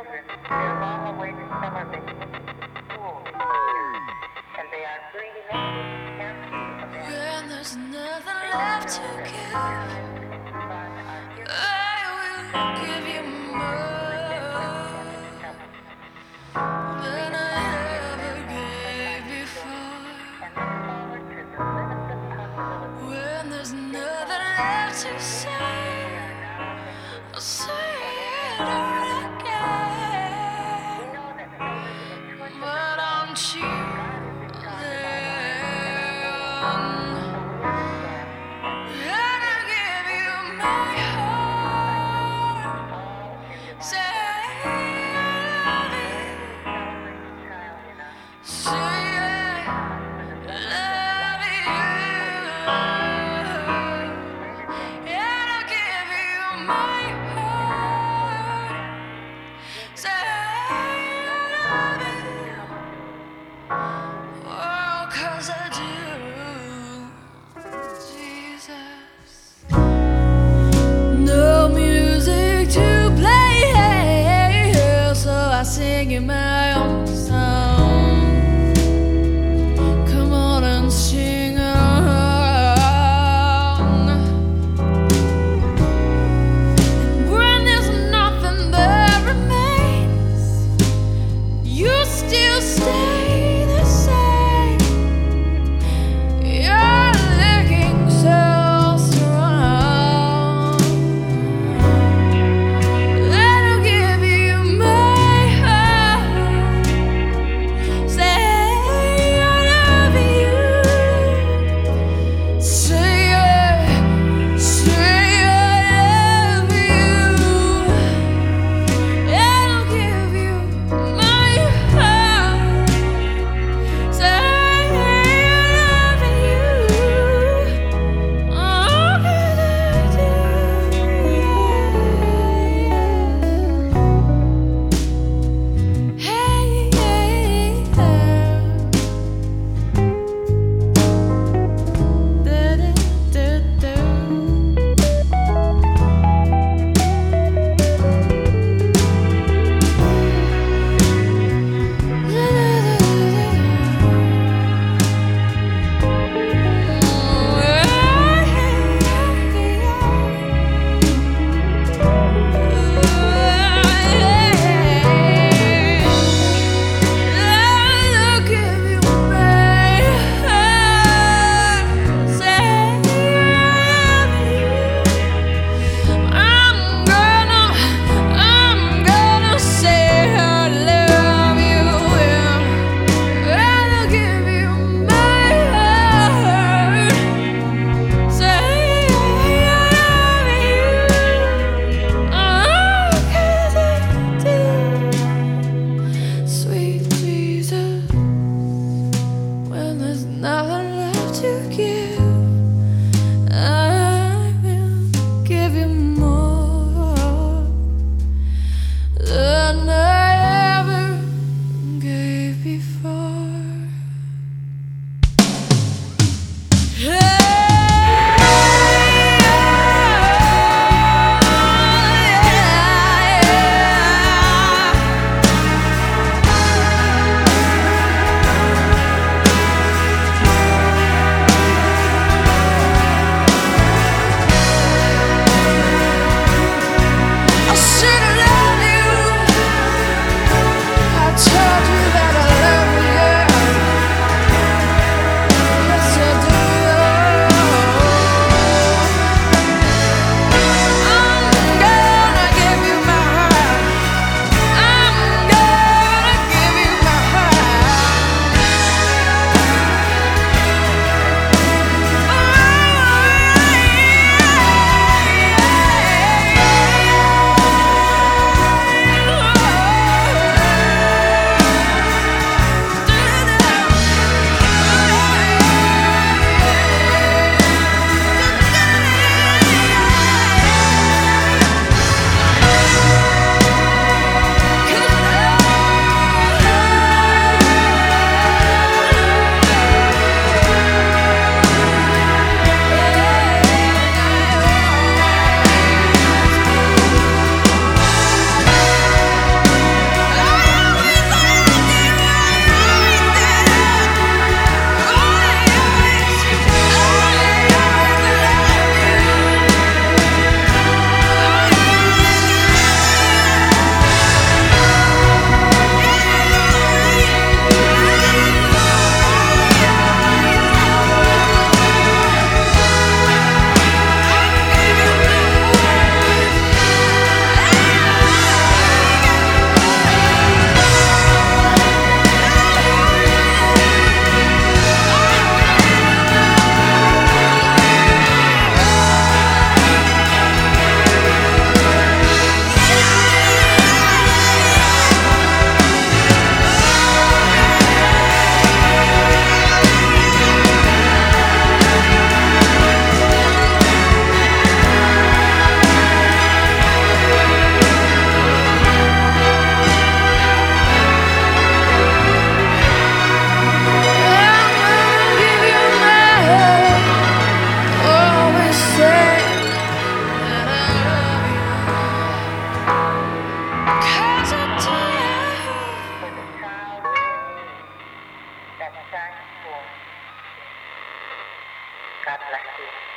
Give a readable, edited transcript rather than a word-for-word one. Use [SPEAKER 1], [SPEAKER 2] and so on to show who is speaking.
[SPEAKER 1] children their long-awaited summer vacation to school this year, and they are breathing in empty of
[SPEAKER 2] When there's nothing
[SPEAKER 1] Please
[SPEAKER 2] left to
[SPEAKER 1] know that
[SPEAKER 2] give,
[SPEAKER 1] good times and fun are here to
[SPEAKER 2] I will give you
[SPEAKER 1] resistance
[SPEAKER 2] more
[SPEAKER 1] and
[SPEAKER 2] than I ever gave
[SPEAKER 1] and
[SPEAKER 2] before.
[SPEAKER 1] look forward to the limitless possibilities.
[SPEAKER 2] When there's nothing left to say,
[SPEAKER 1] We are now in
[SPEAKER 2] I'll
[SPEAKER 1] this
[SPEAKER 2] say it
[SPEAKER 1] we
[SPEAKER 2] all again.
[SPEAKER 1] know that children in choice of
[SPEAKER 2] But I'm
[SPEAKER 1] themselves,
[SPEAKER 2] choosing
[SPEAKER 1] God is in charge of our lives and our goals. So we understand that we
[SPEAKER 2] and I give you my heart.
[SPEAKER 1] all in
[SPEAKER 2] Say
[SPEAKER 1] divine
[SPEAKER 2] I love you.
[SPEAKER 1] celebration child in us.
[SPEAKER 2] Say I love you. And I give you my heart. Say I love you.
[SPEAKER 1] next time. God bless you.